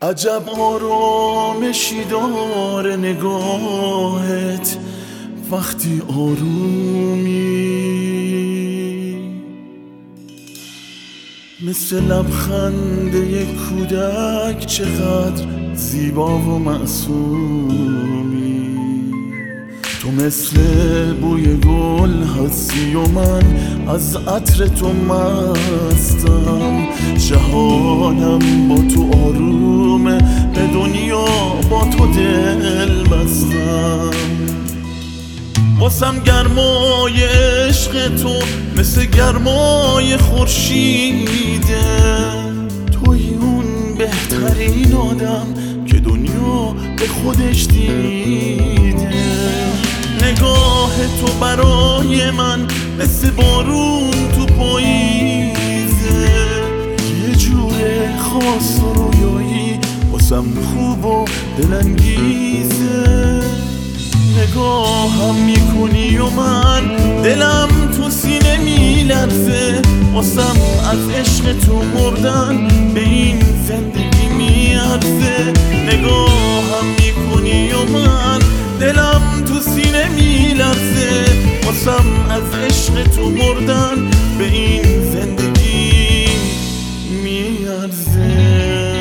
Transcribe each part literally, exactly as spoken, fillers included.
عجب آرامشی داره نگاهت وقتی آرومی، مثل لبخنده یک کودک چقدر زیبا و معصومی. تو مثل بوی گل هستی و من از عطر تو مستم. جهانم با تو آرومه، به دنیا با تو دل بستم. واسم گرمای عشق تو مثل گرمای خورشیده. توی اون بهترین آدم که دنیا به خودش دیده. نگاه تو برای من مثل بارون تو پاییزه. یه جور خاص و رویایی واسم خوب و دلانگیزه. نگاهم میکنی و من دلم تو سینه میلرزه. واسم از عشق تو مردن به این زندگی میارزه. نگاهم میکنی و من دلم تو سینه میلرزه. واسم از عشق تو مردن به این زندگی میارزه.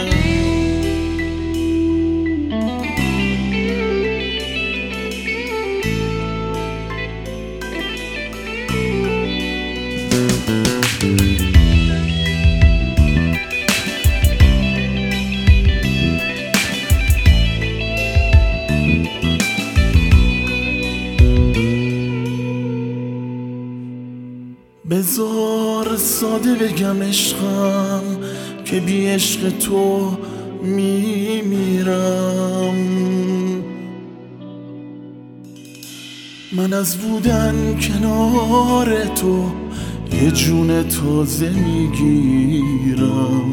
بذار ساده بگم عشقم که بی عشق تو میمیرم. من از بودن کنار تو یه جون تازه میگیرم.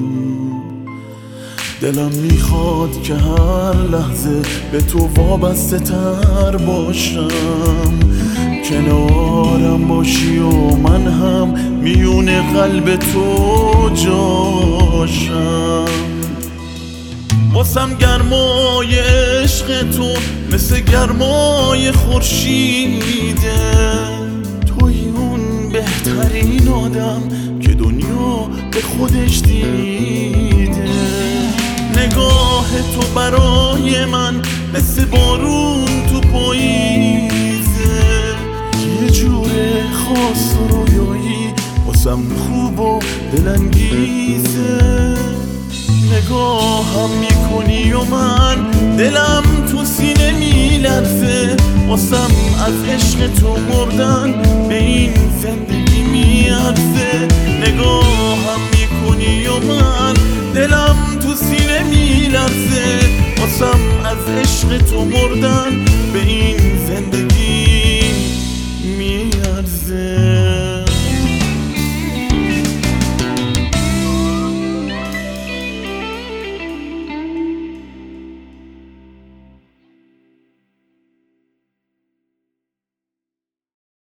دلم میخواد که هر لحظه به تو وابسته تر باشم. کنارم باشی و من هم میون قلب تو جاشم. واسم گرمای عشق تو مثل گرمای خورشیده. توی اون بهترین آدم که دنیا به خودش دیده. نگاه تو برای من مثل بارون تو پاییزه. یه جور خاص و رویایی واسم خوب و دلانگیزه. نگاهم میکنی و من دلم تو سینه میلرزه. واسم از عشق تو مردن به این زندگی میارزه. نگاهم میکنی و من دلم تو سینه میلرزه. واسم از عشق تو مردن